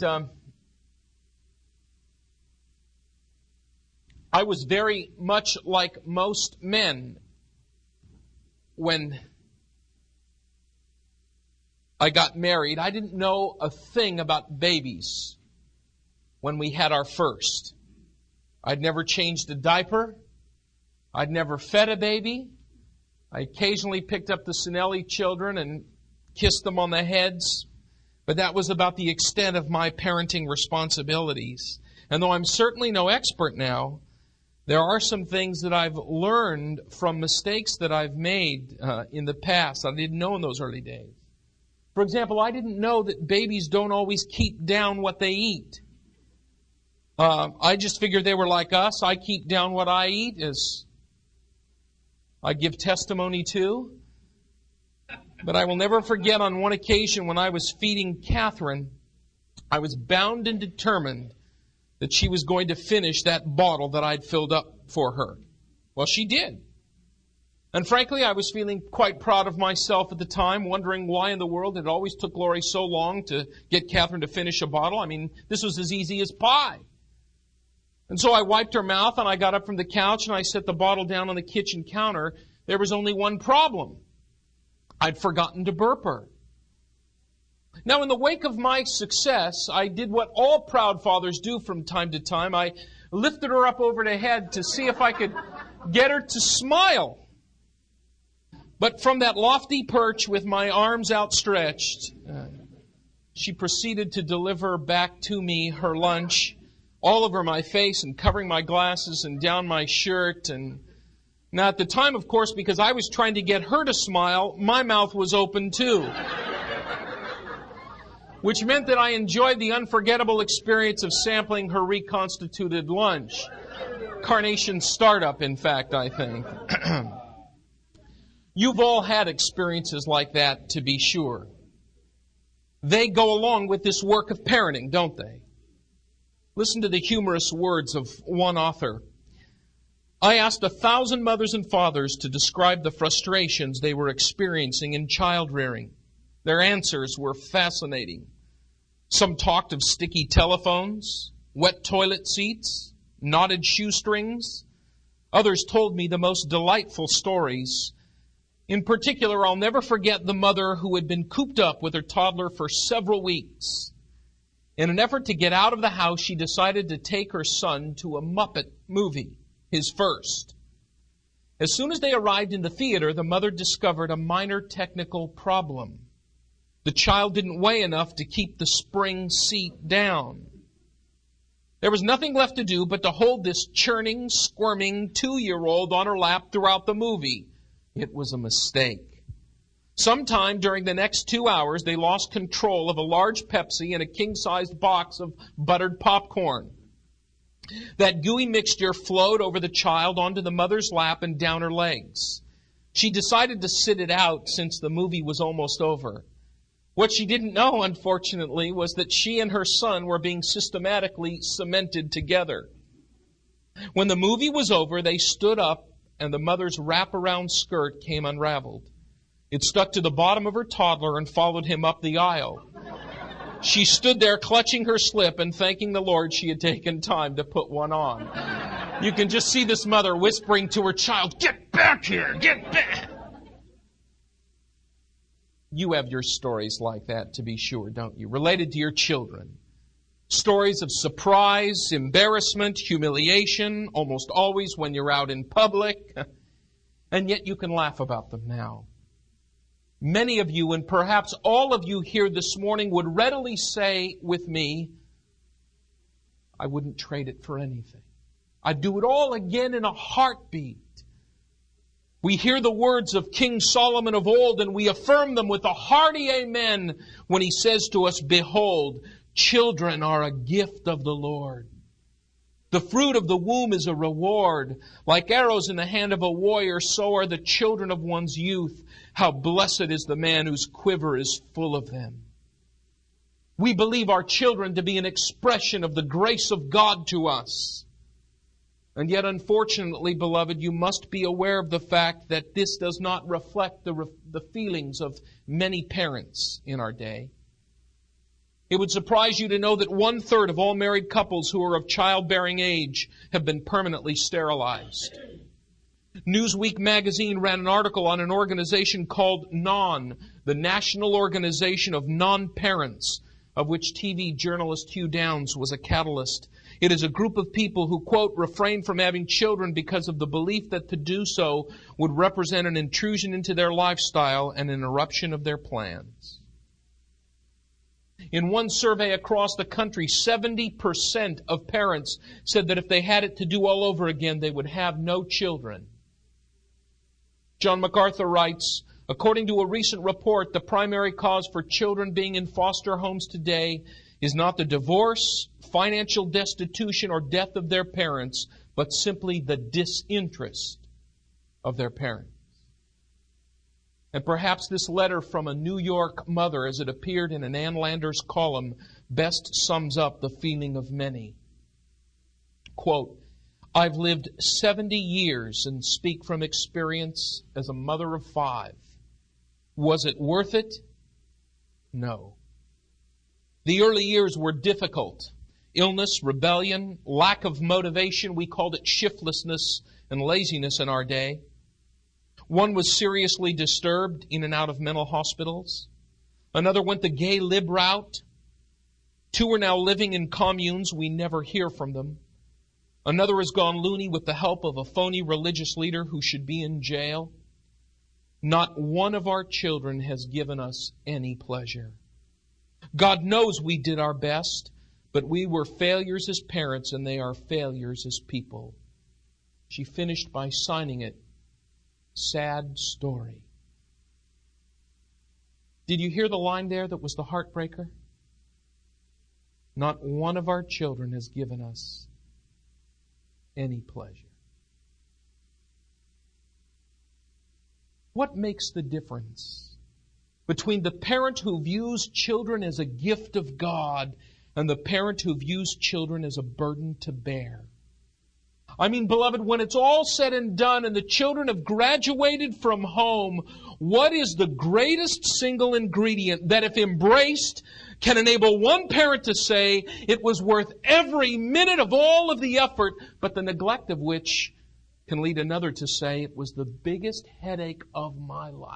I was very much like most men when I got married. I didn't know a thing about babies when we had our first. I'd never changed a diaper. I'd never fed a baby. I occasionally picked up the Sinelli children and kissed them on the heads, but that was about the extent of my parenting responsibilities. And though I'm certainly no expert now, there are some things that I've learned from mistakes that I've made in the past I didn't know in those early days. For example, I didn't know that babies don't always keep down what they eat. I just figured they were like us. I keep down what I eat, as I give testimony to. But I will never forget on one occasion when I was feeding Catherine, I was bound and determined that she was going to finish that bottle that I'd filled up for her. Well, she did. And frankly, I was feeling quite proud of myself at the time, wondering why in the world it always took Lori so long to get Catherine to finish a bottle. I mean, this was as easy as pie. And so I wiped her mouth and I got up from the couch and I set the bottle down on the kitchen counter. There was only one problem. I'd forgotten to burp her. Now, in the wake of my success, I did what all proud fathers do from time to time. I lifted her up over the head to see if I could get her to smile. But from that lofty perch with my arms outstretched, she proceeded to deliver back to me her lunch, all over my face and covering my glasses and down my shirt. And now at the time, of course, because I was trying to get her to smile, my mouth was open too. Which meant that I enjoyed the unforgettable experience of sampling her reconstituted lunch. Carnation startup, in fact, I think. You've all had experiences like that, to be sure. They go along with this work of parenting, don't they? Listen to the humorous words of one author. I asked 1,000 mothers and fathers to describe the frustrations they were experiencing in child rearing. Their answers were fascinating. Some talked of sticky telephones, wet toilet seats, knotted shoestrings. Others told me the most delightful stories. In particular, I'll never forget the mother who had been cooped up with her toddler for several weeks. In an effort to get out of the house, she decided to take her son to a Muppet movie, his first. As soon as they arrived in the theater, the mother discovered a minor technical problem. The child didn't weigh enough to keep the spring seat down. There was nothing left to do but to hold this churning, squirming 2-year-old on her lap throughout the movie. It was a mistake. Sometime during the next 2 hours, they lost control of a large Pepsi and a king-sized box of buttered popcorn. That gooey mixture flowed over the child onto the mother's lap and down her legs. She decided to sit it out since the movie was almost over. What she didn't know, unfortunately, was that she and her son were being systematically cemented together. When the movie was over, they stood up and the mother's wraparound skirt came unraveled. It stuck to the bottom of her toddler and followed him up the aisle. She stood there clutching her slip and thanking the Lord she had taken time to put one on. You can just see this mother whispering to her child, "Get back here! Get back!" You have your stories like that, to be sure, don't you? Related to your children. Stories of surprise, embarrassment, humiliation, almost always when you're out in public. And yet you can laugh about them now. Many of you, and perhaps all of you here this morning, would readily say with me, I wouldn't trade it for anything. I'd do it all again in a heartbeat. We hear the words of King Solomon of old and we affirm them with a hearty amen when he says to us, "Behold, children are a gift of the Lord. The fruit of the womb is a reward. Like arrows in the hand of a warrior, so are the children of one's youth. How blessed is the man whose quiver is full of them." We believe our children to be an expression of the grace of God to us. And yet, unfortunately, beloved, you must be aware of the fact that this does not reflect the feelings of many parents in our day. It would surprise you to know that 1/3 of all married couples who are of childbearing age have been permanently sterilized. Newsweek magazine ran an article on an organization called NON, the National Organization of Non-Parents, of which TV journalist Hugh Downs was a catalyst. It is a group of people who, quote, refrain from having children because of the belief that to do so would represent an intrusion into their lifestyle and an interruption of their plans. In one survey across the country, 70% of parents said that if they had it to do all over again, they would have no children. John MacArthur writes, according to a recent report, the primary cause for children being in foster homes today is not the divorce, financial destitution, or death of their parents, but simply the disinterest of their parents. And perhaps this letter from a New York mother, as it appeared in an Ann Landers column, best sums up the feeling of many. Quote, I've lived 70 years and speak from experience as a mother of 5. Was it worth it? No. The early years were difficult. Illness, rebellion, lack of motivation. We called it shiftlessness and laziness in our day. One was seriously disturbed, in and out of mental hospitals. Another went the gay lib route. 2 are now living in communes. We never hear from them. Another has gone loony with the help of a phony religious leader who should be in jail. Not one of our children has given us any pleasure. God knows we did our best, but we were failures as parents and they are failures as people. She finished by signing it, sad story. Did you hear the line there that was the heartbreaker? Not one of our children has given us any pleasure. What makes the difference between the parent who views children as a gift of God and the parent who views children as a burden to bear? I mean, beloved, when it's all said and done and the children have graduated from home, what is the greatest single ingredient that, if embraced, can enable one parent to say it was worth every minute of all of the effort, but the neglect of which can lead another to say it was the biggest headache of my life?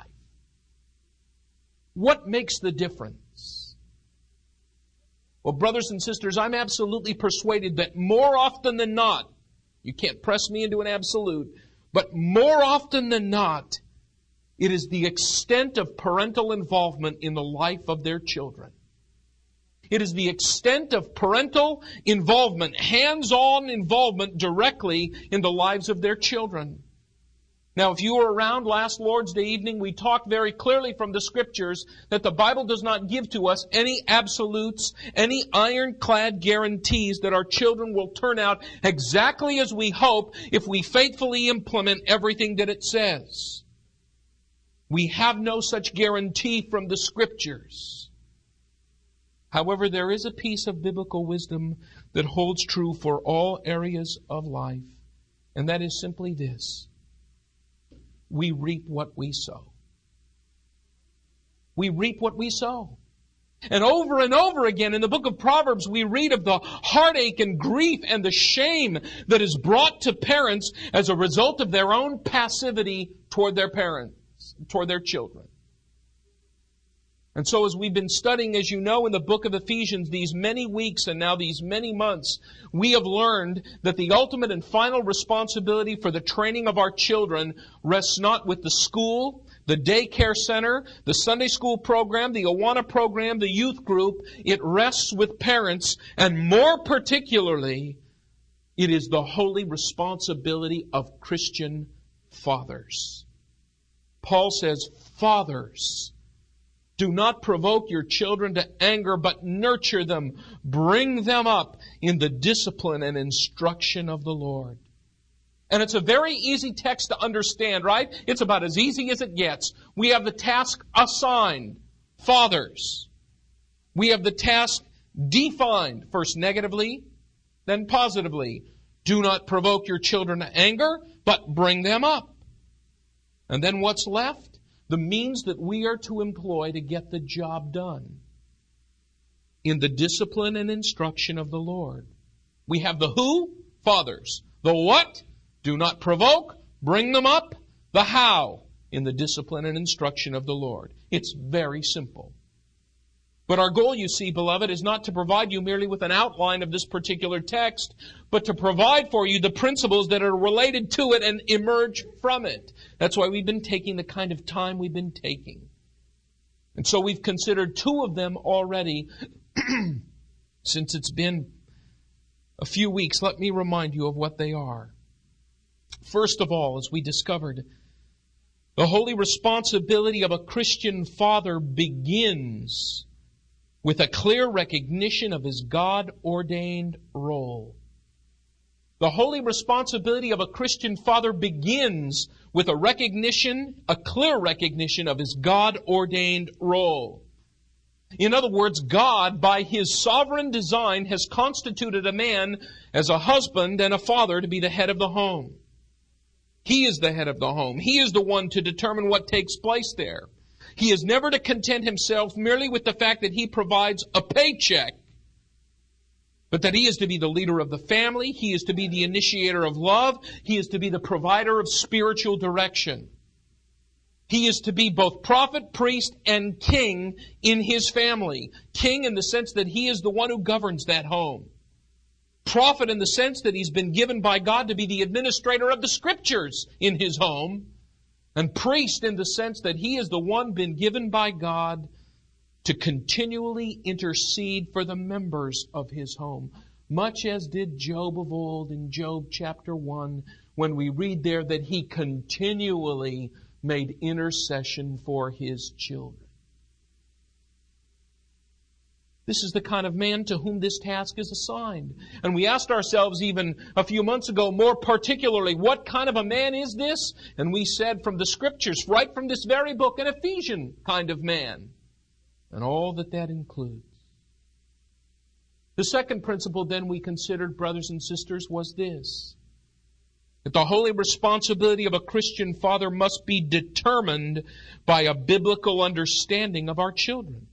What makes the difference? Well, brothers and sisters, I'm absolutely persuaded that more often than not, you can't press me into an absolute, but more often than not, it is the extent of parental involvement in the life of their children. It is the extent of parental involvement, hands-on involvement directly in the lives of their children. Now, if you were around last Lord's Day evening, we talked very clearly from the Scriptures that the Bible does not give to us any absolutes, any ironclad guarantees that our children will turn out exactly as we hope if we faithfully implement everything that it says. We have no such guarantee from the Scriptures. However, there is a piece of biblical wisdom that holds true for all areas of life, and that is simply this. We reap what we sow. We reap what we sow. And over again in the book of Proverbs, we read of the heartache and grief and the shame that is brought to parents as a result of their own passivity toward their parents, toward their children. And so as we've been studying, as you know, in the book of Ephesians, these many weeks and now these many months, we have learned that the ultimate and final responsibility for the training of our children rests not with the school, the daycare center, the Sunday school program, the Awana program, the youth group. It rests with parents, and more particularly, it is the holy responsibility of Christian fathers. Paul says, fathers, do not provoke your children to anger, but nurture them. Bring them up in the discipline and instruction of the Lord. And it's a very easy text to understand, right? It's about as easy as it gets. We have the task assigned, fathers. We have the task defined, first negatively, then positively. Do not provoke your children to anger, but bring them up. And then what's left? The means that we are to employ to get the job done. in the discipline and instruction of the Lord. We have the who, fathers. The what, do not provoke, bring them up. The how, in the discipline and instruction of the Lord. It's very simple. But our goal, you see, beloved, is not to provide you merely with an outline of this particular text, but to provide for you the principles that are related to it and emerge from it. That's why we've been taking the kind of time we've been taking. And so we've considered two of them already. Since it's been a few weeks, let me remind you of what they are. First of all, as we discovered, the holy responsibility of a Christian father begins with a clear recognition of his God-ordained role. The holy responsibility of a Christian father begins with a clear recognition of his God-ordained role. In other words, God, by His sovereign design, has constituted a man as a husband and a father to be the head of the home. He is the head of the home. He is the one to determine what takes place there. He is never to content himself merely with the fact that he provides a paycheck, but that he is to be the leader of the family. He is to be the initiator of love. He is to be the provider of spiritual direction. He is to be both prophet, priest, and king in his family. King in the sense that he is the one who governs that home. Prophet in the sense that he's been given by God to be the administrator of the Scriptures in his home. And priest in the sense that he is the one been given by God to continually intercede for the members of his home. Much as did Job of old in Job chapter 1, when we read there that he continually made intercession for his children. This is the kind of man to whom this task is assigned. And we asked ourselves even a few months ago, more particularly, what kind of a man is this? And we said from the Scriptures, right from this very book, an Ephesian kind of man. And all that includes. The second principle then we considered, brothers and sisters, was this: that the holy responsibility of a Christian father must be determined by a biblical understanding of our children.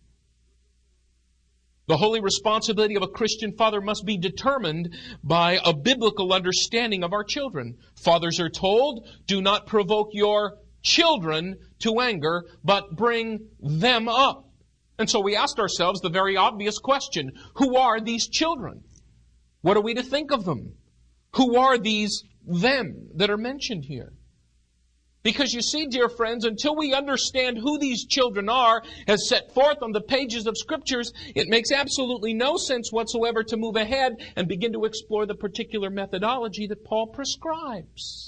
The holy responsibility of a Christian father must be determined by a biblical understanding of our children. Fathers are told, do not provoke your children to anger, but bring them up. And so we asked ourselves the very obvious question: who are these children? What are we to think of them? Who are these them that are mentioned here? Because you see, dear friends, until we understand who these children are as set forth on the pages of Scriptures, it makes absolutely no sense whatsoever to move ahead and begin to explore the particular methodology that Paul prescribes.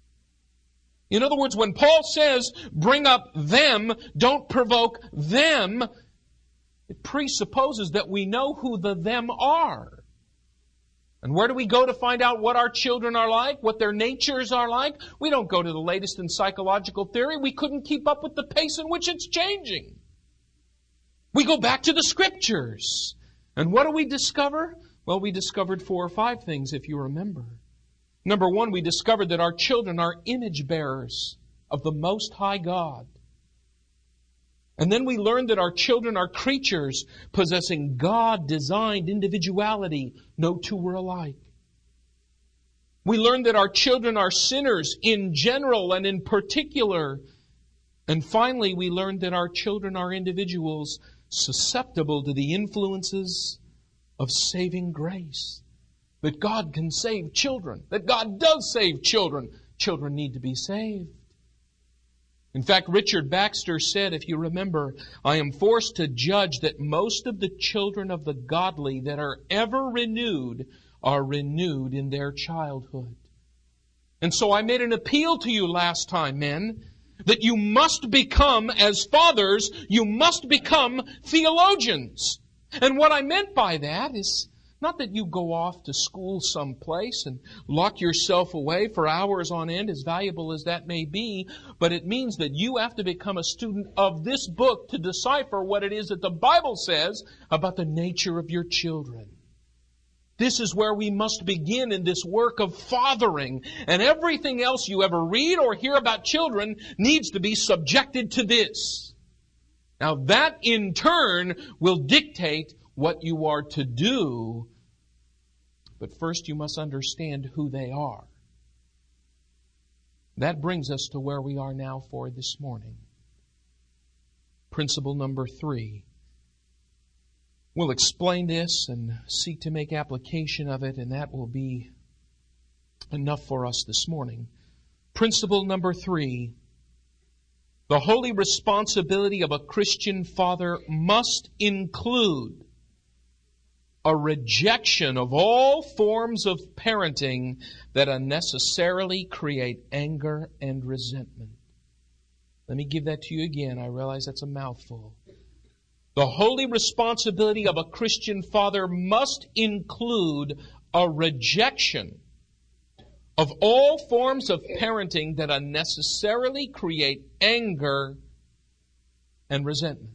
In other words, when Paul says, bring up them, don't provoke them, it presupposes that we know who the them are. And where do we go to find out what our children are like, what their natures are like? We don't go to the latest in psychological theory. We couldn't keep up with the pace in which it's changing. We go back to the Scriptures. And what do we discover? Well, we discovered 4 or 5 things, if you remember. Number 1, we discovered that our children are image bearers of the Most High God. And then we learned that our children are creatures possessing God-designed individuality. No two were alike. We learned that our children are sinners in general and in particular. And finally, we learned that our children are individuals susceptible to the influences of saving grace. That God can save children. That God does save children. Children need to be saved. In fact, Richard Baxter said, if you remember, I am forced to judge that most of the children of the godly that are ever renewed are renewed in their childhood. And so I made an appeal to you last time, men, that you must become, as fathers, you must become theologians. And what I meant by that is not that you go off to school someplace and lock yourself away for hours on end, as valuable as that may be, but it means that you have to become a student of this book to decipher what it is that the Bible says about the nature of your children. This is where we must begin in this work of fathering, and everything else you ever read or hear about children needs to be subjected to this. Now that in turn will dictate what you are to do, but first you must understand who they are. That brings us to where we are now for this morning. Principle number 3. We'll explain this and seek to make application of it, and that will be enough for us this morning. Principle number 3. The holy responsibility of a Christian father must include a rejection of all forms of parenting that unnecessarily create anger and resentment. Let me give that to you again. I realize that's a mouthful. The holy responsibility of a Christian father must include a rejection of all forms of parenting that unnecessarily create anger and resentment.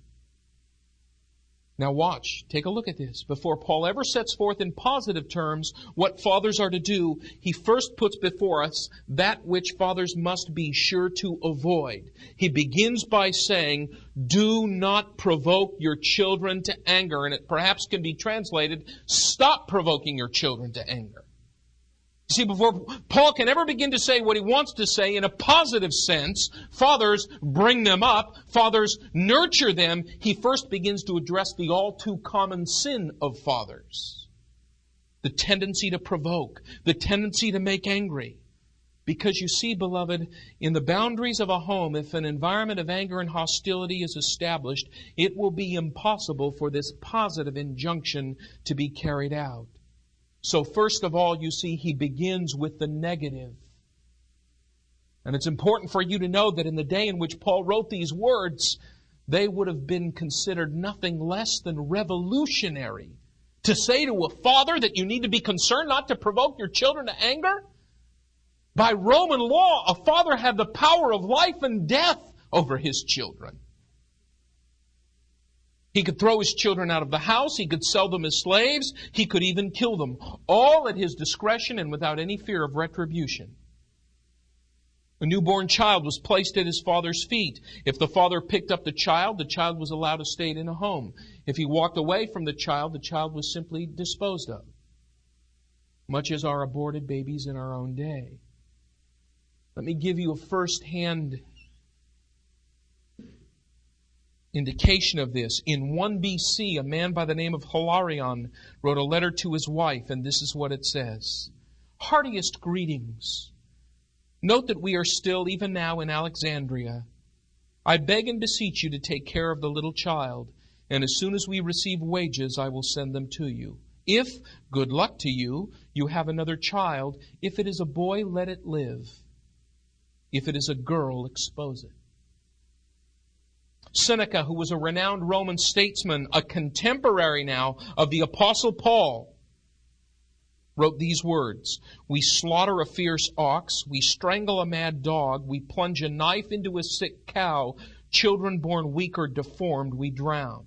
Now watch, take a look at this. Before Paul ever sets forth in positive terms what fathers are to do, he first puts before us that which fathers must be sure to avoid. He begins by saying, do not provoke your children to anger. And it perhaps can be translated, stop provoking your children to anger. See, before Paul can ever begin to say what he wants to say in a positive sense, fathers bring them up, fathers nurture them, he first begins to address the all too common sin of fathers. The tendency to provoke, the tendency to make angry. Because you see, beloved, in the boundaries of a home, if an environment of anger and hostility is established, it will be impossible for this positive injunction to be carried out. So first of all, you see, he begins with the negative. And it's important for you to know that in the day in which Paul wrote these words, they would have been considered nothing less than revolutionary. To say to a father that you need to be concerned not to provoke your children to anger? By Roman law, a father had the power of life and death over his children. He could throw his children out of the house. He could sell them as slaves. He could even kill them, all at his discretion and without any fear of retribution. A newborn child was placed at his father's feet. If the father picked up the child was allowed to stay in a home. If he walked away from the child was simply disposed of. Much as our aborted babies in our own day. Let me give you a first-hand indication of this. In 1 BC, a man by the name of Hilarion wrote a letter to his wife, and this is what it says. Heartiest greetings. Note that we are still, even now, in Alexandria. I beg and beseech you to take care of the little child, and as soon as we receive wages, I will send them to you. If, good luck to you, you have another child, if it is a boy, let it live. If it is a girl, expose it. Seneca, who was a renowned Roman statesman, a contemporary now of the Apostle Paul, wrote these words. We slaughter a fierce ox, we strangle a mad dog, we plunge a knife into a sick cow, children born weak or deformed we drown.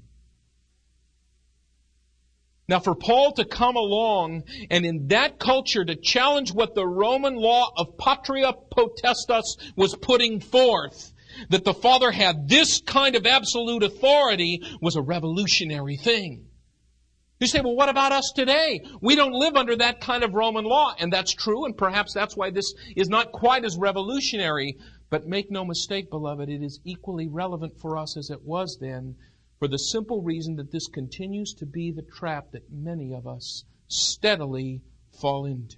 Now for Paul to come along and in that culture to challenge what the Roman law of patria potestas was putting forth, that the father had this kind of absolute authority, was a revolutionary thing. You say, well, what about us today? We don't live under that kind of Roman law. And that's true, and perhaps that's why this is not quite as revolutionary. But make no mistake, beloved, it is equally relevant for us as it was then, for the simple reason that this continues to be the trap that many of us steadily fall into.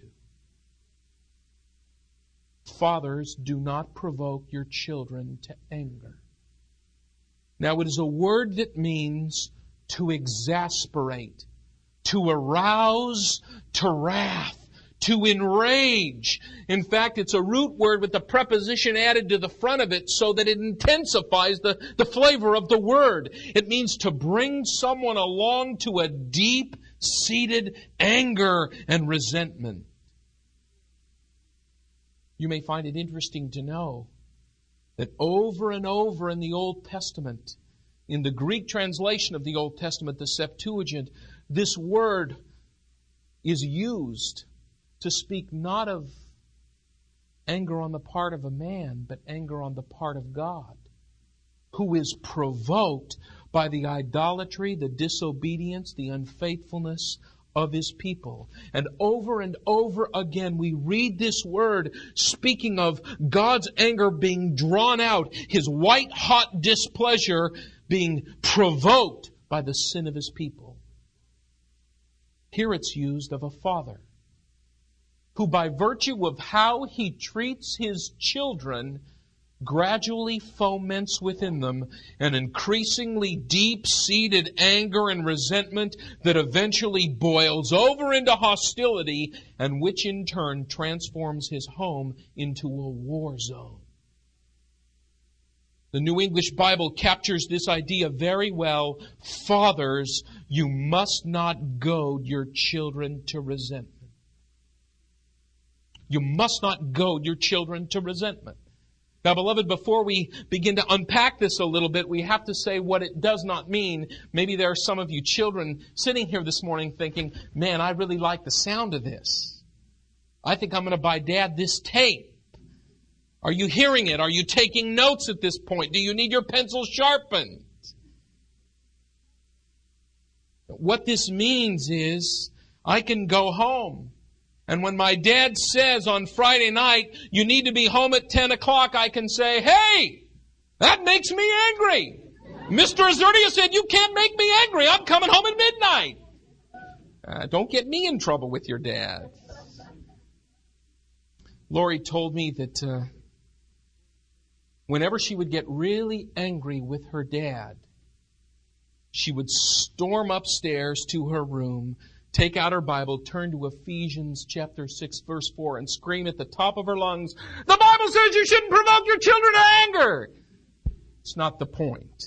Fathers, do not provoke your children to anger. Now, it is a word that means to exasperate, to arouse to wrath, to enrage. In fact, it's a root word with the preposition added to the front of it so that it intensifies the flavor of the word. It means to bring someone along to a deep-seated anger and resentment. You may find it interesting to know that over and over in the Old Testament, in the Greek translation of the Old Testament, the Septuagint, this word is used to speak not of anger on the part of a man, but anger on the part of God, who is provoked by the idolatry, the disobedience, the unfaithfulness of His people. And over again we read this word speaking of God's anger being drawn out, His white-hot displeasure being provoked by the sin of His people. Here it's used of a father who, by virtue of how he treats his children, gradually foments within them an increasingly deep-seated anger and resentment that eventually boils over into hostility, and which in turn transforms his home into a war zone. The New English Bible captures this idea very well. Fathers, you must not goad your children to resentment. You must not goad your children to resentment. Now, beloved, before we begin to unpack this a little bit, we have to say what it does not mean. Maybe there are some of you children sitting here this morning thinking, man, I really like the sound of this. I think I'm going to buy Dad this tape. Are you hearing it? Are you taking notes at this point? Do you need your pencil sharpened? What this means is I can go home, and when my dad says on Friday night, you need to be home at 10 o'clock, I can say, hey, that makes me angry. Mr. Azurdia said, you can't make me angry. I'm coming home at midnight. Don't get me in trouble with your dad. Lori told me that whenever she would get really angry with her dad, she would storm upstairs to her room, take out her Bible, turn to Ephesians chapter 6, verse 4, and scream at the top of her lungs, the Bible says you shouldn't provoke your children to anger. It's not the point.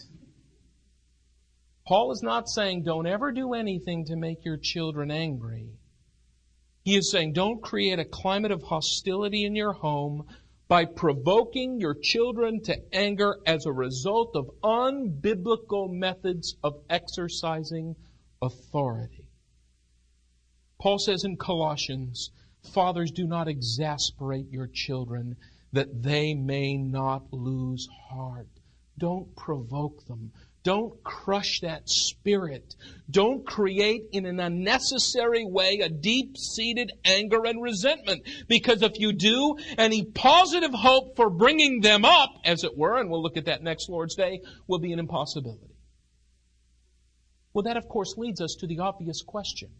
Paul is not saying don't ever do anything to make your children angry. He is saying don't create a climate of hostility in your home by provoking your children to anger as a result of unbiblical methods of exercising authority. Paul says in Colossians, fathers, do not exasperate your children that they may not lose heart. Don't provoke them. Don't crush that spirit. Don't create in an unnecessary way a deep-seated anger and resentment. Because if you do, any positive hope for bringing them up, as it were, and we'll look at that next Lord's Day, will be an impossibility. Well, that of course leads us to the obvious question.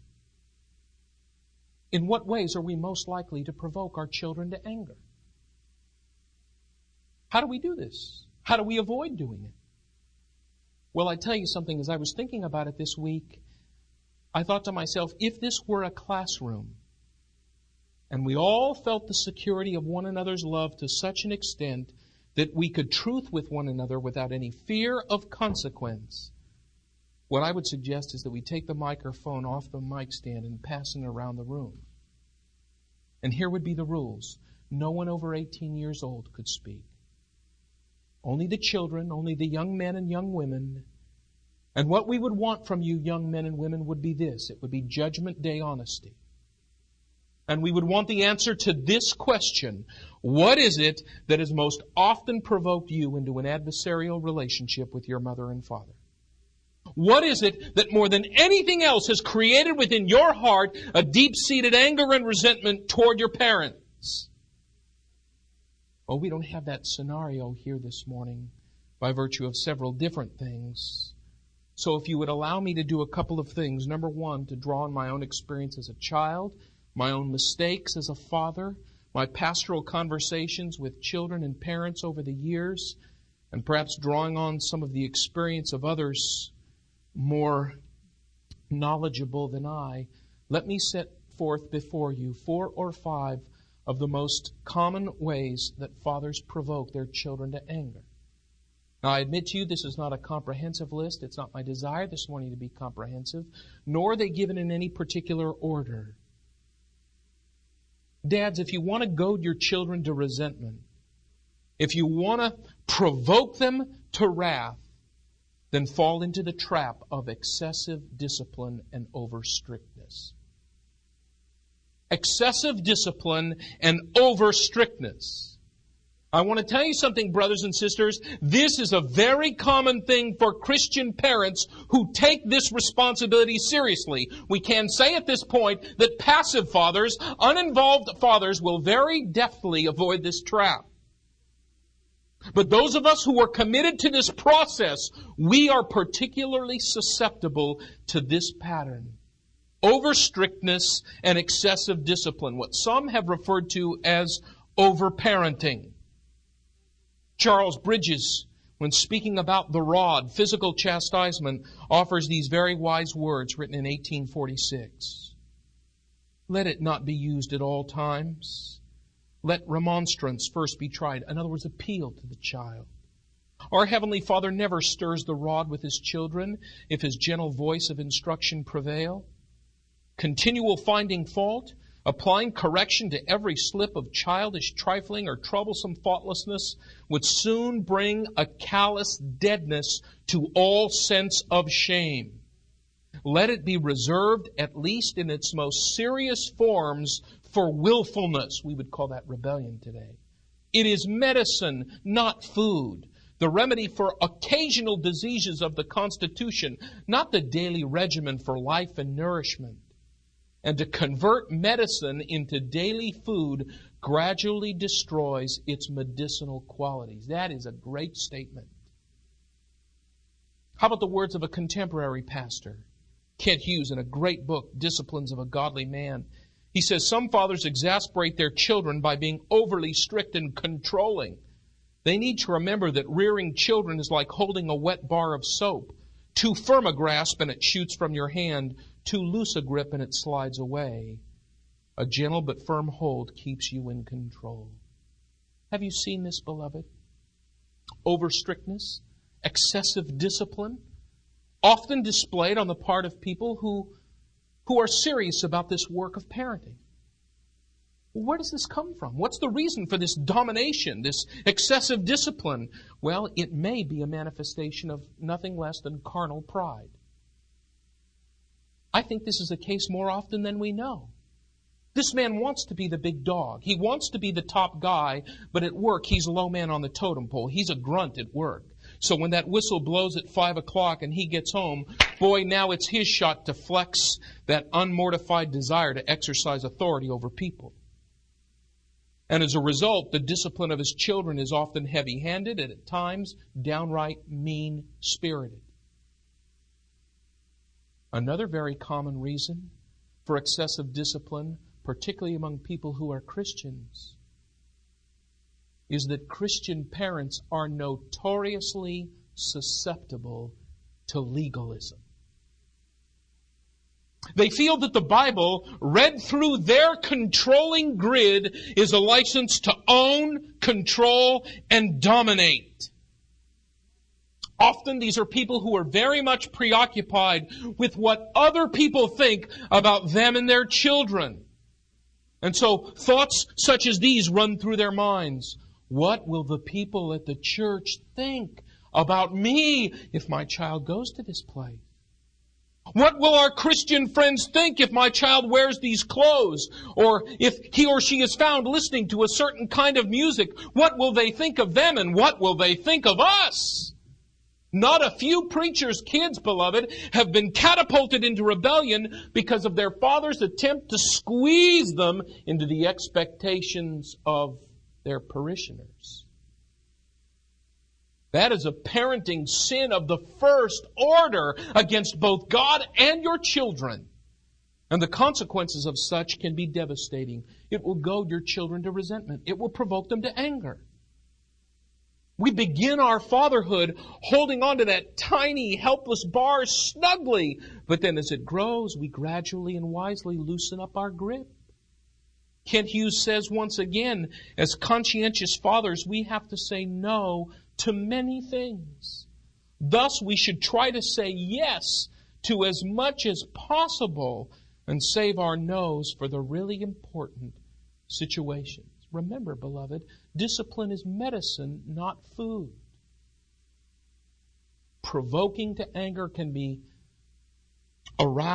In what ways are we most likely to provoke our children to anger? How do we do this? How do we avoid doing it? Well, I tell you something, as I was thinking about it this week, I thought to myself, if this were a classroom, and we all felt the security of one another's love to such an extent that we could truth with one another without any fear of consequence, what I would suggest is that we take the microphone off the mic stand and pass it around the room. And here would be the rules. No one over 18 years old could speak. Only the children, only the young men and young women. And what we would want from you, young men and women, would be this. It would be Judgment Day honesty. And we would want the answer to this question. What is it that has most often provoked you into an adversarial relationship with your mother and father? What is it that more than anything else has created within your heart a deep-seated anger and resentment toward your parents? Well, we don't have that scenario here this morning by virtue of several different things. So if you would allow me to do a couple of things. Number one, to draw on my own experience as a child, my own mistakes as a father, my pastoral conversations with children and parents over the years, and perhaps drawing on some of the experience of others more knowledgeable than I, let me set forth before you 4 or 5 of the most common ways that fathers provoke their children to anger. Now, I admit to you, this is not a comprehensive list. It's not my desire this morning to be comprehensive, nor are they given in any particular order. Dads, if you want to goad your children to resentment, if you want to provoke them to wrath, then fall into the trap of excessive discipline and over-strictness. Excessive discipline and over-strictness. I want to tell you something, brothers and sisters. This is a very common thing for Christian parents who take this responsibility seriously. We can say at this point that passive fathers, uninvolved fathers, will very deftly avoid this trap. But those of us who are committed to this process, we are particularly susceptible to this pattern. Over strictness and excessive discipline, what some have referred to as over-parenting. Charles Bridges, when speaking about the rod, physical chastisement, offers these very wise words written in 1846. Let it not be used at all times. Let remonstrance first be tried. In other words, appeal to the child. Our Heavenly Father never stirs the rod with His children if His gentle voice of instruction prevail. Continual finding fault, applying correction to every slip of childish trifling or troublesome thoughtlessness would soon bring a callous deadness to all sense of shame. Let it be reserved, at least in its most serious forms, for willfulness. We would call that rebellion today. It is medicine, not food. The remedy for occasional diseases of the constitution, not the daily regimen for life and nourishment. And to convert medicine into daily food gradually destroys its medicinal qualities. That is a great statement. How about the words of a contemporary pastor? Kent Hughes, in a great book, Disciplines of a Godly Man. He says, some fathers exasperate their children by being overly strict and controlling. They need to remember that rearing children is like holding a wet bar of soap. Too firm a grasp and it shoots from your hand. Too loose a grip and it slides away. A gentle but firm hold keeps you in control. Have you seen this, beloved? Over strictness, excessive discipline, often displayed on the part of people who are serious about this work of parenting. Where does this come from? What's the reason for this domination, this excessive discipline? Well, it may be a manifestation of nothing less than carnal pride. I think this is the case more often than we know. This man wants to be the big dog. He wants to be the top guy, but at work he's a low man on the totem pole. He's a grunt at work. So when that whistle blows at 5 o'clock and he gets home, boy, now it's his shot to flex that unmortified desire to exercise authority over people. And as a result, the discipline of his children is often heavy-handed and at times downright mean-spirited. Another very common reason for excessive discipline, particularly among people who are Christians, is that Christian parents are notoriously susceptible to legalism. They feel that the Bible, read through their controlling grid, is a license to own, control, and dominate. Often these are people who are very much preoccupied with what other people think about them and their children. And so thoughts such as these run through their minds. What will the people at the church think about me if my child goes to this place? What will our Christian friends think if my child wears these clothes? Or if he or she is found listening to a certain kind of music? What will they think of them and what will they think of us? Not a few preachers' kids, beloved, have been catapulted into rebellion because of their father's attempt to squeeze them into the expectations of their parishioners. That is a parenting sin of the first order against both God and your children. And the consequences of such can be devastating. It will goad your children to resentment. It will provoke them to anger. We begin our fatherhood holding on to that tiny, helpless bar snugly. But then as it grows, we gradually and wisely loosen up our grip. Kent Hughes says once again, as conscientious fathers, we have to say no to many things. Thus, we should try to say yes to as much as possible and save our no's for the really important situations. Remember, beloved, discipline is medicine, not food. Provoking to anger can be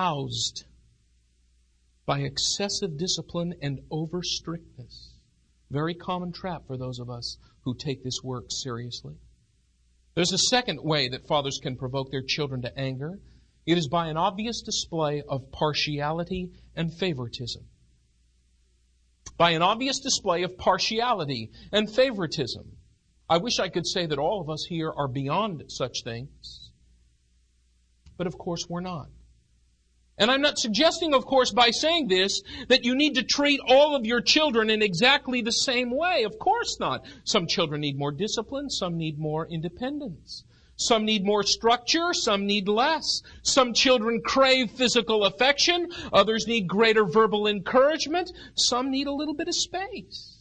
aroused by excessive discipline and over strictness. Very common trap for those of us who take this work seriously. There's a second way that fathers can provoke their children to anger. It is by an obvious display of partiality and favoritism. By an obvious display of partiality and favoritism. I wish I could say that all of us here are beyond such things. But of course we're not. And I'm not suggesting, of course, by saying this, that you need to treat all of your children in exactly the same way. Of course not. Some children need more discipline. Some need more independence. Some need more structure. Some need less. Some children crave physical affection. Others need greater verbal encouragement. Some need a little bit of space.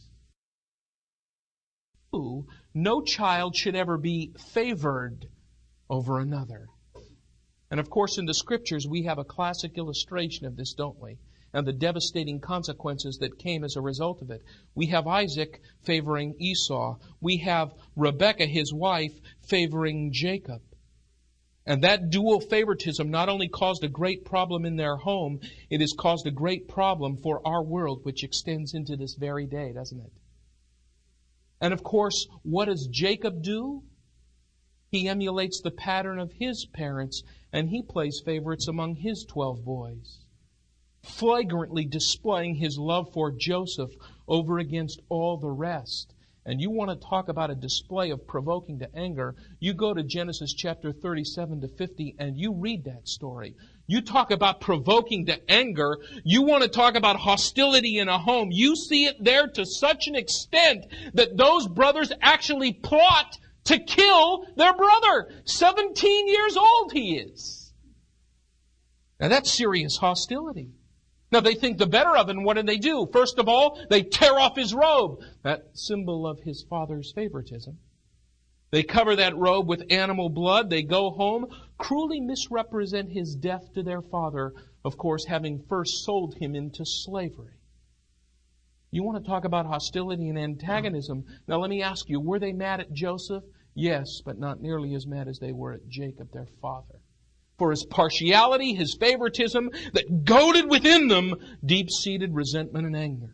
No child should ever be favored over another. And of course, in the Scriptures, we have a classic illustration of this, don't we? And the devastating consequences that came as a result of it. We have Isaac favoring Esau. We have Rebekah, his wife, favoring Jacob. And that dual favoritism not only caused a great problem in their home, it has caused a great problem for our world, which extends into this very day, doesn't it? And of course, what does Jacob do? He emulates the pattern of his parents, and he plays favorites among his 12 boys, flagrantly displaying his love for Joseph over against all the rest. And you want to talk about a display of provoking to anger, you go to Genesis chapter 37 to 50 and you read that story. You talk about provoking to anger, you want to talk about hostility in a home. You see it there to such an extent that those brothers actually plot to kill their brother. 17 years old he is. Now that's serious hostility. Now they think the better of it, and what do? First of all, they tear off his robe, that symbol of his father's favoritism. They cover that robe with animal blood. They go home, cruelly misrepresent his death to their father, of course, having first sold him into slavery. You want to talk about hostility and antagonism. Now let me ask you, were they mad at Joseph? Yes, but not nearly as mad as they were at Jacob, their father. For his partiality, his favoritism that goaded within them deep-seated resentment and anger.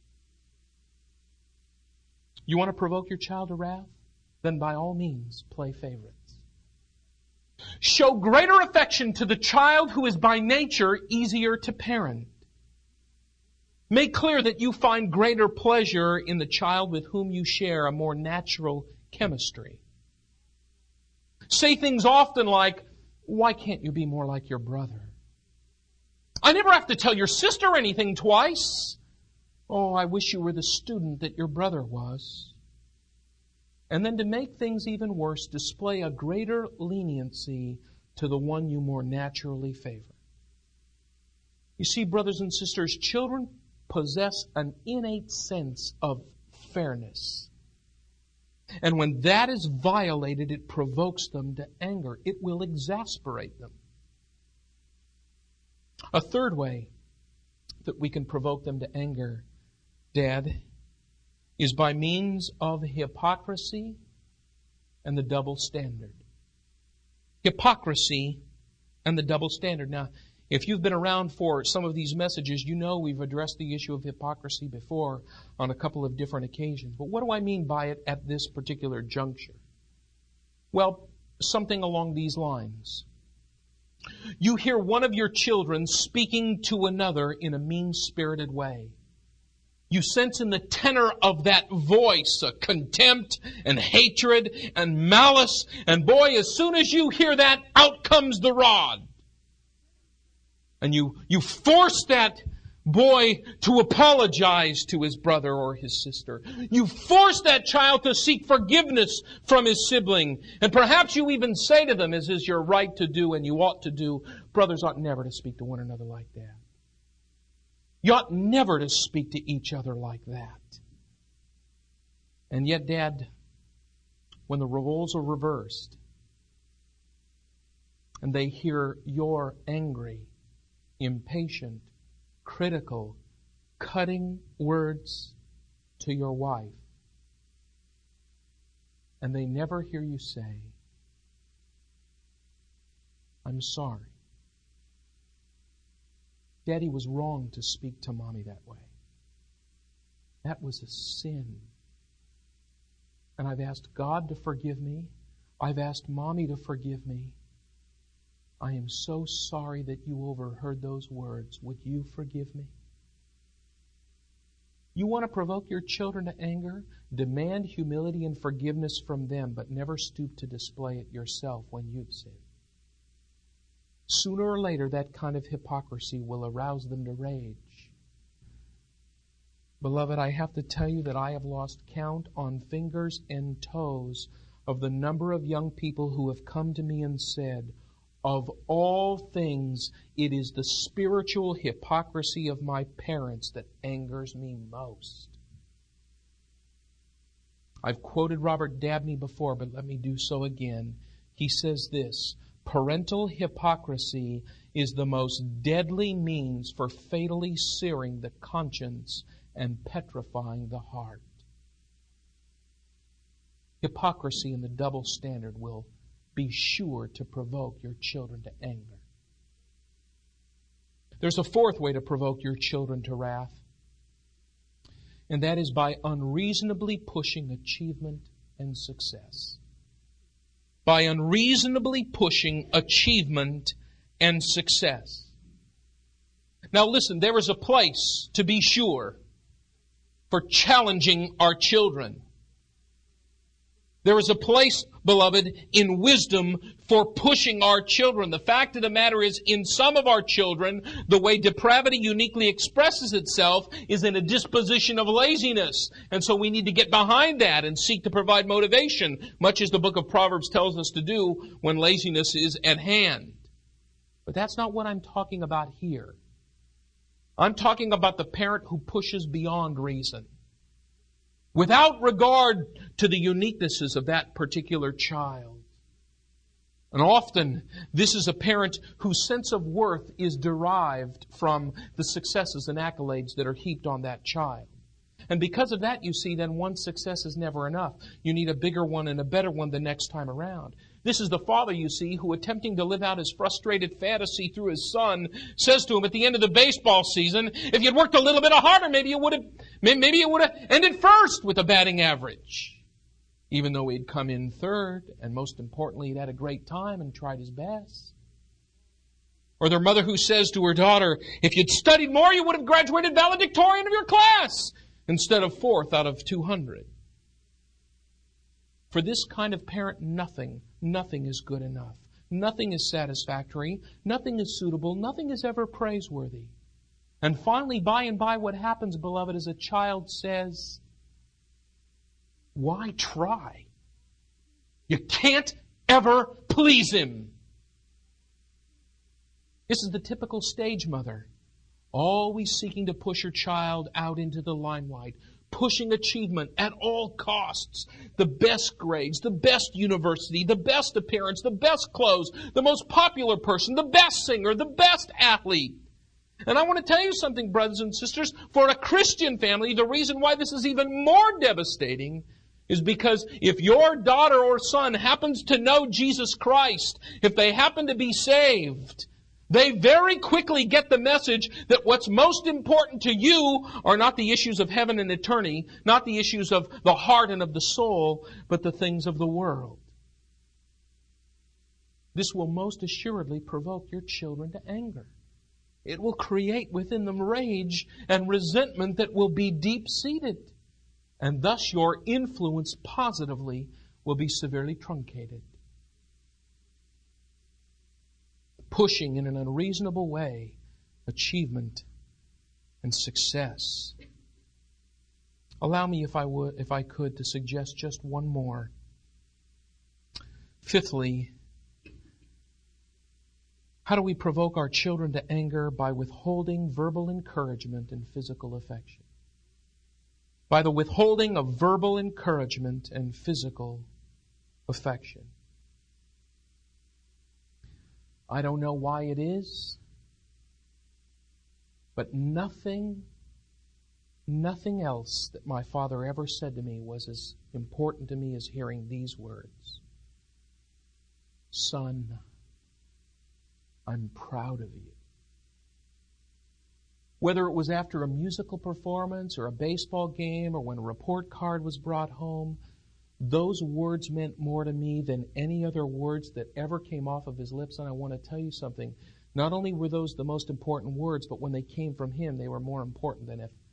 You want to provoke your child to wrath? Then by all means, play favorites. Show greater affection to the child who is by nature easier to parent. Make clear that you find greater pleasure in the child with whom you share a more natural chemistry. Say things often like, why can't you be more like your brother? I never have to tell your sister anything twice. Oh, I wish you were the student that your brother was. And then to make things even worse, display a greater leniency to the one you more naturally favor. You see, brothers and sisters, children possess an innate sense of fairness. And when that is violated, it provokes them to anger. It will exasperate them. A third way that we can provoke them to anger, Dad, is by means of hypocrisy and the double standard. Hypocrisy and the double standard. Now, if you've been around for some of these messages, you know we've addressed the issue of hypocrisy before on a couple of different occasions. But what do I mean by it at this particular juncture? Well, something along these lines. You hear one of your children speaking to another in a mean-spirited way. You sense in the tenor of that voice a contempt and hatred and malice. And boy, as soon as you hear that, out comes the rod. And you force that boy to apologize to his brother or his sister. You force that child to seek forgiveness from his sibling. And perhaps you even say to them, as is your right to do and you ought to do, brothers ought never to speak to one another like that. You ought never to speak to each other like that. And yet, Dad, when the roles are reversed and they hear you're angry, impatient, critical, cutting words to your wife, and they never hear you say, I'm sorry. Daddy was wrong to speak to Mommy that way. That was a sin. And I've asked God to forgive me. I've asked Mommy to forgive me. I am so sorry that you overheard those words. Would you forgive me? You want to provoke your children to anger? Demand humility and forgiveness from them, but never stoop to display it yourself when you've sinned. Sooner or later, that kind of hypocrisy will arouse them to rage. Beloved, I have to tell you that I have lost count on fingers and toes of the number of young people who have come to me and said, of all things, it is the spiritual hypocrisy of my parents that angers me most. I've quoted Robert Dabney before, but let me do so again. He says this, parental hypocrisy is the most deadly means for fatally searing the conscience and petrifying the heart. Hypocrisy and the double standard will be sure to provoke your children to anger. There's a fourth way to provoke your children to wrath, and that is by unreasonably pushing achievement and success. By unreasonably pushing achievement and success. Now listen, there is a place, to be sure, for challenging our children. There is a place, beloved, in wisdom for pushing our children. The fact of the matter is, in some of our children, the way depravity uniquely expresses itself is in a disposition of laziness. And so we need to get behind that and seek to provide motivation, much as the book of Proverbs tells us to do when laziness is at hand. But that's not what I'm talking about here. I'm talking about the parent who pushes beyond reason, without regard to the uniquenesses of that particular child. And often, this is a parent whose sense of worth is derived from the successes and accolades that are heaped on that child. And because of that, you see, then one success is never enough. You need a bigger one and a better one the next time around. This is the father, you see, who, attempting to live out his frustrated fantasy through his son, says to him at the end of the baseball season, if you'd worked a little bit harder, maybe it would have ended first with a batting average. Even though he'd come in third, and most importantly, he'd had a great time and tried his best. Or their mother who says to her daughter, if you'd studied more, you would have graduated valedictorian of your class instead of 4th out of 200. For this kind of parent, nothing is good enough. Nothing is satisfactory. Nothing is suitable. Nothing is ever praiseworthy. And finally, by and by, what happens, beloved, is a child says, why try? You can't ever please him. This is the typical stage mother, always seeking to push her child out into the limelight, pushing achievement at all costs. The best grades, the best university, the best appearance, the best clothes, the most popular person, the best singer, the best athlete. And I want to tell you something, brothers and sisters. For a Christian family, the reason why this is even more devastating is because if your daughter or son happens to know Jesus Christ, if they happen to be saved, they very quickly get the message that what's most important to you are not the issues of heaven and eternity, not the issues of the heart and of the soul, but the things of the world. This will most assuredly provoke your children to anger. It will create within them rage and resentment that will be deep-seated. And thus your influence positively will be severely truncated. Pushing in an unreasonable way achievement and success. Allow me, if I could, to suggest just one more. Fifthly, how do we provoke our children to anger? By withholding verbal encouragement and physical affection. By the withholding of verbal encouragement and physical affection. I don't know why it is, but nothing else that my father ever said to me was as important to me as hearing these words. Son, I'm proud of you. Whether it was after a musical performance or a baseball game or when a report card was brought home, those words meant more to me than any other words that ever came off of his lips. And I want to tell you something. Not only were those the most important words, but when they came from him, they were more important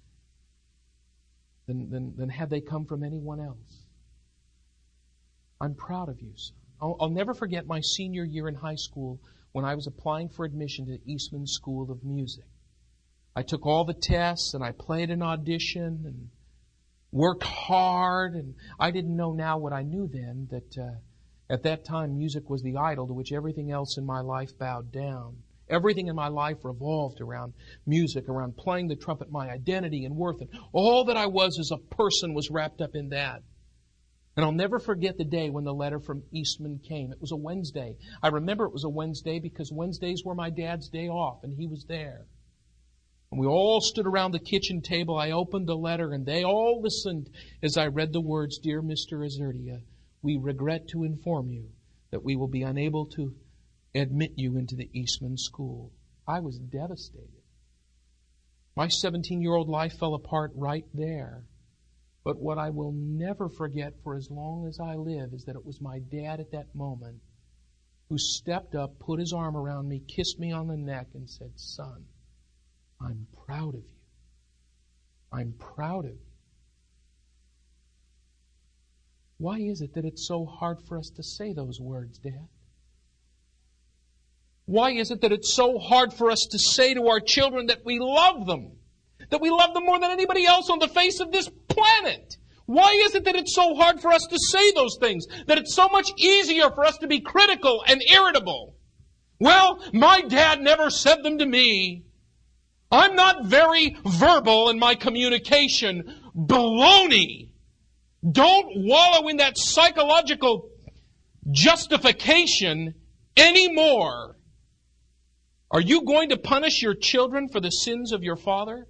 than had they come from anyone else. I'm proud of you, son. I'll never forget my senior year in high school when I was applying for admission to Eastman School of Music. I took all the tests and I played an audition and worked hard, and I didn't know now what I knew then, that at that time music was the idol to which everything else in my life bowed down. Everything in my life revolved around music, around playing the trumpet. My identity and worth and all that I was as a person was wrapped up in that. And I'll never forget the day when the letter from Eastman came. It was a Wednesday. I remember it was a Wednesday because Wednesdays were my dad's day off, and he was there. And we all stood around the kitchen table. I opened the letter, and they all listened as I read the words, "Dear Mr. Azurdia, we regret to inform you that we will be unable to admit you into the Eastman School." I was devastated. My 17-year-old life fell apart right there. But what I will never forget for as long as I live is that it was my dad at that moment who stepped up, put his arm around me, kissed me on the neck, and said, "Son, I'm proud of you. I'm proud of you." Why is it that it's so hard for us to say those words, Dad? Why is it that it's so hard for us to say to our children that we love them? That we love them more than anybody else on the face of this planet? Why is it that it's so hard for us to say those things? That it's so much easier for us to be critical and irritable? Well, my dad never said them to me. I'm not very verbal in my communication. Baloney! Don't wallow in that psychological justification anymore. Are you going to punish your children for the sins of your father?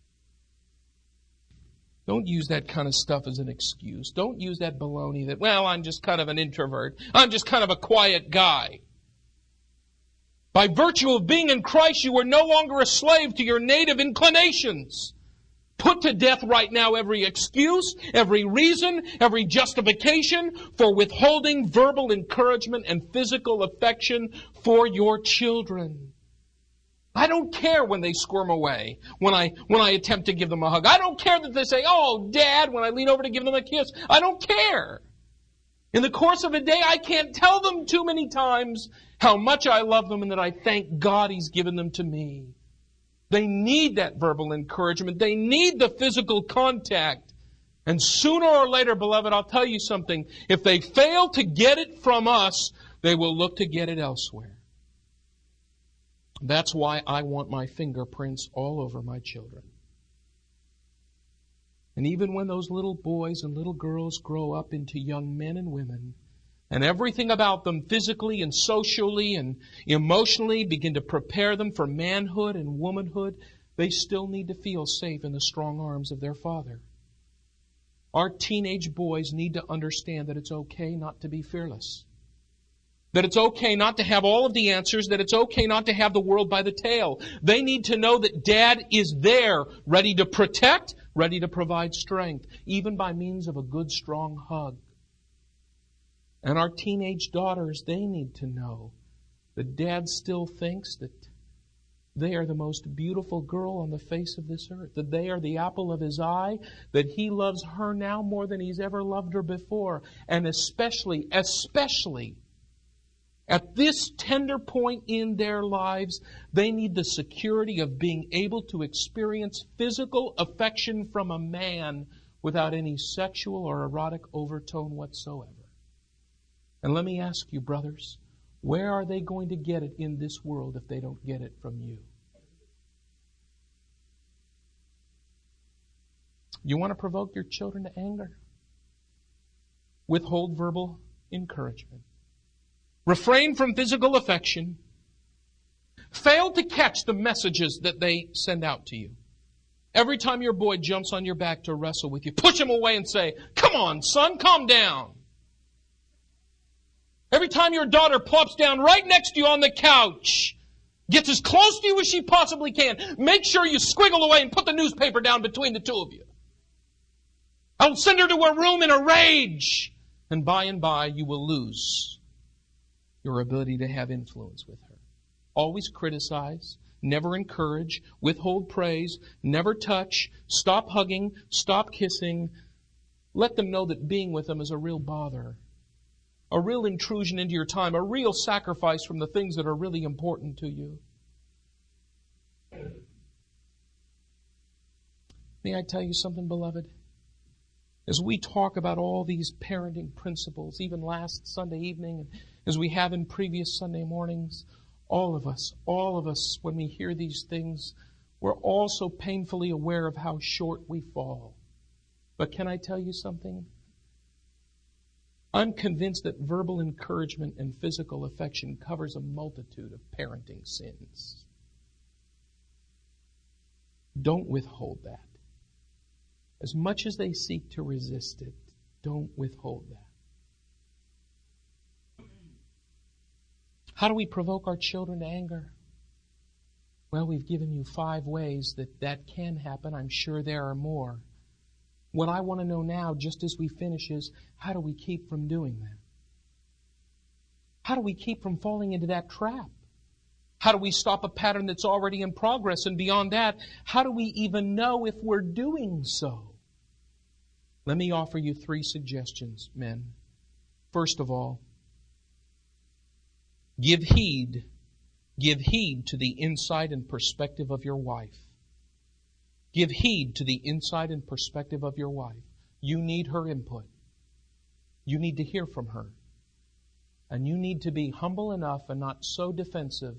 Don't use that kind of stuff as an excuse. Don't use that baloney that, well, I'm just kind of an introvert. I'm just kind of a quiet guy. By virtue of being in Christ, you are no longer a slave to your native inclinations. Put to death right now every excuse, every reason, every justification for withholding verbal encouragement and physical affection for your children. I don't care when they squirm away, when I attempt to give them a hug. I don't care that they say, "Oh, Dad," when I lean over to give them a kiss. I don't care. In the course of a day, I can't tell them too many times how much I love them and that I thank God He's given them to me. They need that verbal encouragement. They need the physical contact. And sooner or later, beloved, I'll tell you something. If they fail to get it from us, they will look to get it elsewhere. That's why I want my fingerprints all over my children. And even when those little boys and little girls grow up into young men and women, and everything about them physically and socially and emotionally begin to prepare them for manhood and womanhood, they still need to feel safe in the strong arms of their father. Our teenage boys need to understand that it's okay not to be fearless. That it's okay not to have all of the answers, that it's okay not to have the world by the tail. They need to know that Dad is there, ready to protect, ready to provide strength, even by means of a good, strong hug. And our teenage daughters, they need to know that Dad still thinks that they are the most beautiful girl on the face of this earth, that they are the apple of His eye, that He loves her now more than He's ever loved her before, and especially at this tender point in their lives, they need the security of being able to experience physical affection from a man without any sexual or erotic overtone whatsoever. And let me ask you, brothers, where are they going to get it in this world if they don't get it from you? You want to provoke your children to anger? Withhold verbal encouragement. Refrain from physical affection. Fail to catch the messages that they send out to you. Every time your boy jumps on your back to wrestle with you, push him away and say, "Come on, son, calm down." Every time your daughter plops down right next to you on the couch, Gets as close to you as she possibly can. Make sure you squiggle away and put the newspaper down between the two of you. I'll send her to her room in a rage. And by you will lose your ability to have influence with her. Always criticize, never encourage, withhold praise, never touch, stop hugging, stop kissing. Let them know that being with them is a real bother, a real intrusion into your time, a real sacrifice from the things that are really important to you. May I tell you something, beloved? As we talk about all these parenting principles, even last Sunday evening, and as we have in previous Sunday mornings, all of us, when we hear these things, we're also painfully aware of how short we fall. But can I tell you something? I'm convinced that verbal encouragement and physical affection covers a multitude of parenting sins. Don't withhold that. As much as they seek to resist it, don't withhold that. How do we provoke our children to anger? Well, we've given you 5 ways that can happen. I'm sure there are more. What I want to know now, just as we finish, is how do we keep from doing that? How do we keep from falling into that trap? How do we stop a pattern that's already in progress? And beyond that, how do we even know if we're doing so? Let me offer you 3 suggestions, men. First of all, give heed to the insight and perspective of your wife. Give heed to the insight and perspective of your wife. You need her input. You need to hear from her. And you need to be humble enough and not so defensive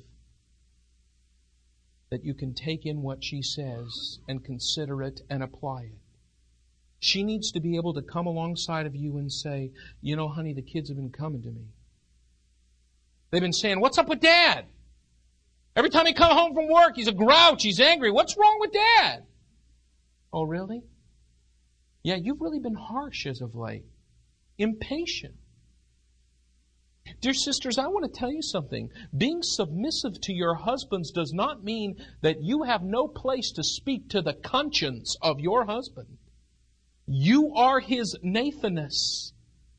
that you can take in what she says and consider it and apply it. She needs to be able to come alongside of you and say, you know, honey, the kids have been coming to me. They've been saying, what's up with Dad? Every time he comes home from work, he's a grouch, he's angry. What's wrong with Dad? Oh, really? Yeah, you've really been harsh as of late. Impatient. Dear sisters, I want to tell you something. Being submissive to your husbands does not mean that you have no place to speak to the conscience of your husband. You are his Nathaness.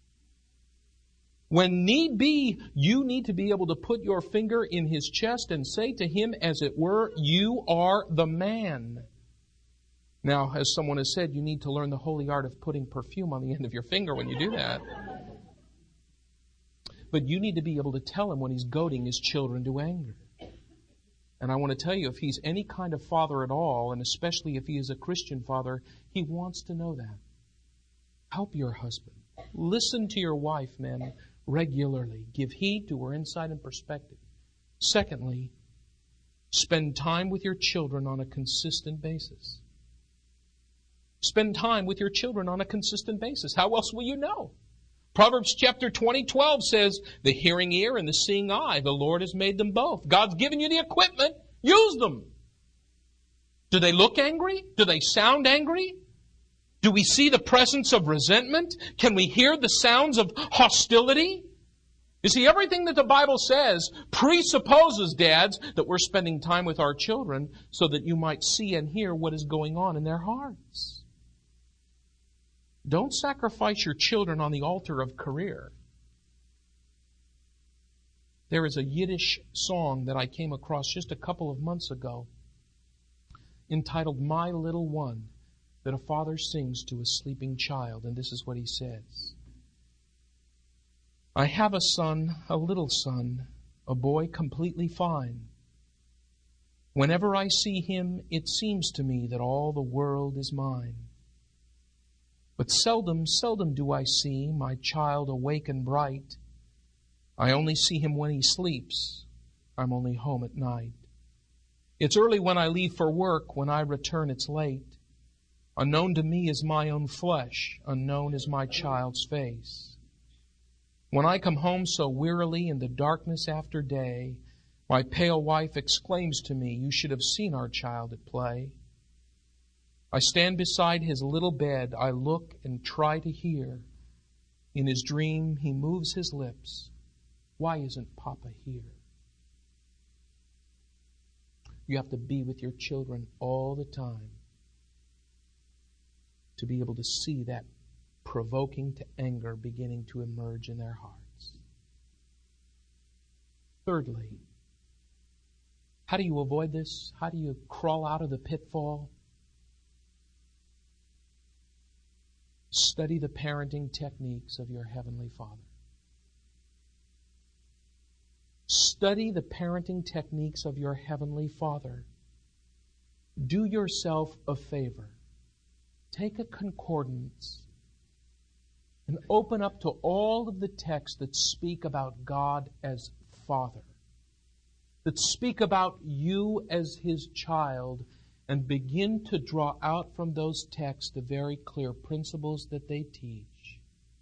When need be, you need to be able to put your finger in his chest and say to him, as it were, you are the man. Now, as someone has said, you need to learn the holy art of putting perfume on the end of your finger when you do that. But you need to be able to tell him when he's goading his children to anger. And I want to tell you, if he's any kind of father at all, and especially if he is a Christian father, he wants to know that. Help your husband. Listen to your wife, men, regularly. Give heed to her insight and perspective. Secondly, spend time with your children on a consistent basis. Spend time with your children on a consistent basis. How else will you know? Proverbs chapter 20:12 says, the hearing ear and the seeing eye, the Lord has made them both. God's given you the equipment. Use them. Do they look angry? Do they sound angry? Do we see the presence of resentment? Can we hear the sounds of hostility? You see, everything that the Bible says presupposes, dads, that we're spending time with our children so that you might see and hear what is going on in their hearts. Don't sacrifice your children on the altar of career. There is a Yiddish song that I came across just a couple of months ago entitled My Little One, that a father sings to a sleeping child. And this is what he says. I have a son, a little son, a boy completely fine. Whenever I see him, it seems to me that all the world is mine. But seldom do I see my child awake and bright. I only see him when he sleeps. I'm only home at night. It's early when I leave for work. When I return, it's late. Unknown to me is my own flesh. Unknown is my child's face. When I come home so wearily in the darkness after day, my pale wife exclaims to me, you should have seen our child at play. I stand beside his little bed. I look and try to hear. In his dream, he moves his lips. Why isn't Papa here? You have to be with your children all the time to be able to see that provoking to anger beginning to emerge in their hearts. Thirdly, how do you avoid this? How do you crawl out of the pitfall? Study the parenting techniques of your Heavenly Father. Study the parenting techniques of your Heavenly Father. Do yourself a favor. Take a concordance and open up to all of the texts that speak about God as Father, that speak about you as His child, and begin to draw out from those texts the very clear principles that they teach.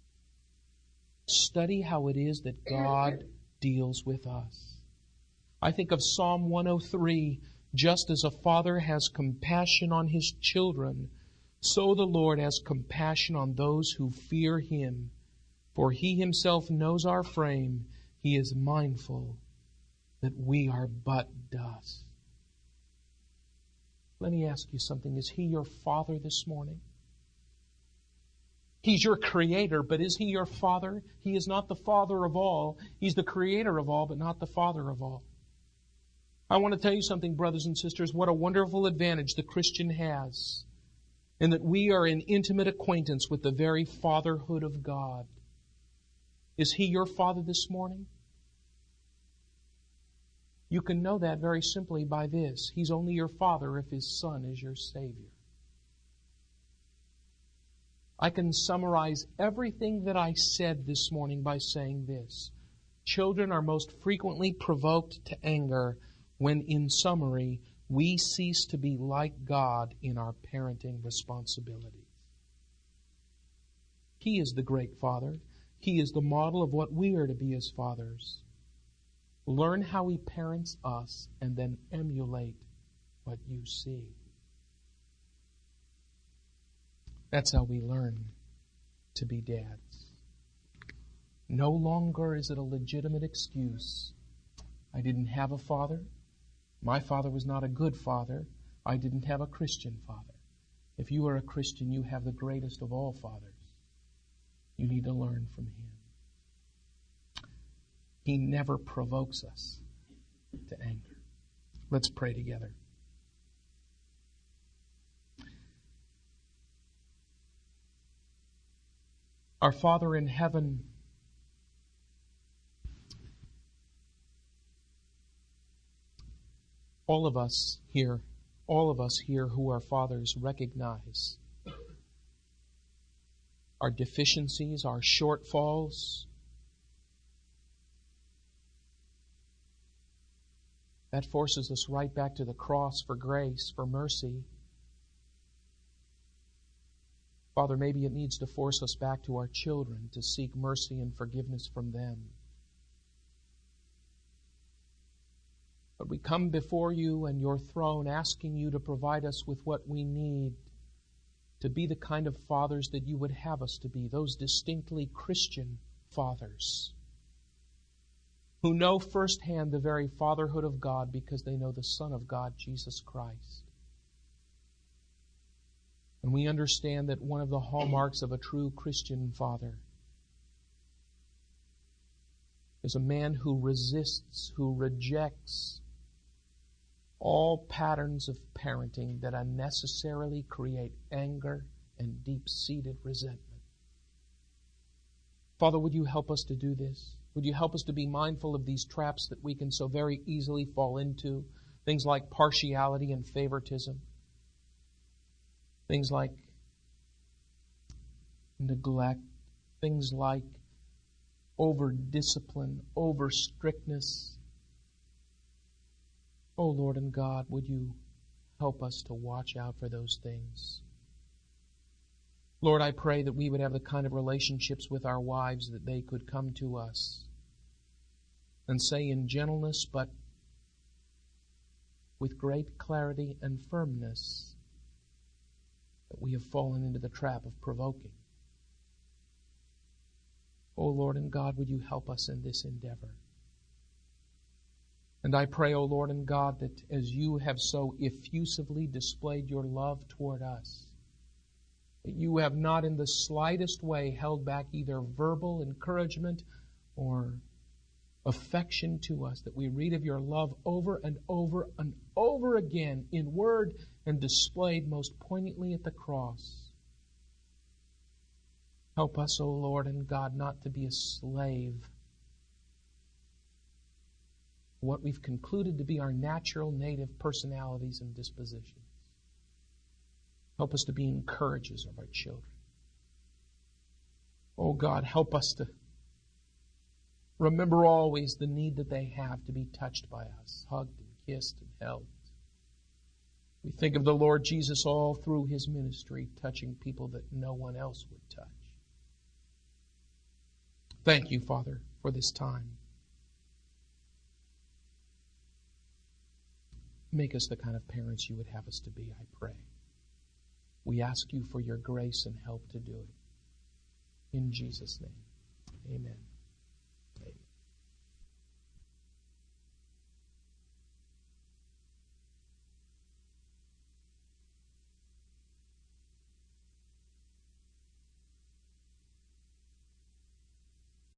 Study how it is that God deals with us. I think of Psalm 103, just as a father has compassion on his children, so the Lord has compassion on those who fear Him. For He Himself knows our frame. He is mindful that we are but dust. Let me ask you something. Is He your Father this morning? He's your Creator, but is He your Father? He is not the Father of all. He's the Creator of all, but not the Father of all. I want to tell you something, brothers and sisters, what a wonderful advantage the Christian has, in that we are in intimate acquaintance with the very fatherhood of God. Is He your Father this morning? You can know that very simply by this. He's only your Father if His Son is your Savior. I can summarize everything that I said this morning by saying this. Children are most frequently provoked to anger when, in summary, we cease to be like God in our parenting responsibilities. He is the great Father. He is the model of what we are to be as fathers. Learn how He parents us and then emulate what you see. That's how we learn to be dads. No longer is it a legitimate excuse. I didn't have a father. My father was not a good father. I didn't have a Christian father. If you are a Christian, you have the greatest of all fathers. You need to learn from Him. He never provokes us to anger. Let's pray together. Our Father in heaven, all of us here who are fathers recognize our deficiencies, our shortfalls. That forces us right back to the cross for grace, for mercy. Father, maybe it needs to force us back to our children to seek mercy and forgiveness from them. But we come before You and Your throne asking You to provide us with what we need to be the kind of fathers that You would have us to be, those distinctly Christian fathers who know firsthand the very fatherhood of God because they know the Son of God, Jesus Christ. And we understand that one of the hallmarks of a true Christian father is a man who resists, who rejects all patterns of parenting that unnecessarily create anger and deep-seated resentment. Father, would You help us to do this? Would You help us to be mindful of these traps that we can so very easily fall into? Things like partiality and favoritism. Things like neglect. Things like over-discipline, over-strictness. Oh Lord and God, would You help us to watch out for those things? Lord, I pray that we would have the kind of relationships with our wives that they could come to us and say in gentleness, but with great clarity and firmness, that we have fallen into the trap of provoking. Oh Lord and God, would You help us in this endeavor? And I pray, O Lord and God, that as you have so effusively displayed your love toward us, that you have not in the slightest way held back either verbal encouragement or affection to us, that we read of your love over and over and over again in word and displayed most poignantly at the cross. Help us, O Lord and God, not to be a slave to what we've concluded to be our natural native personalities and dispositions. Help us to be encouragers of our children. Oh God, help us to remember always the need that they have to be touched by us, hugged and kissed and held. We think of the Lord Jesus all through His ministry, touching people that no one else would touch. Thank you, Father, for this time. Make us the kind of parents you would have us to be, I pray. We ask you for your grace and help to do it. In Jesus' name, amen.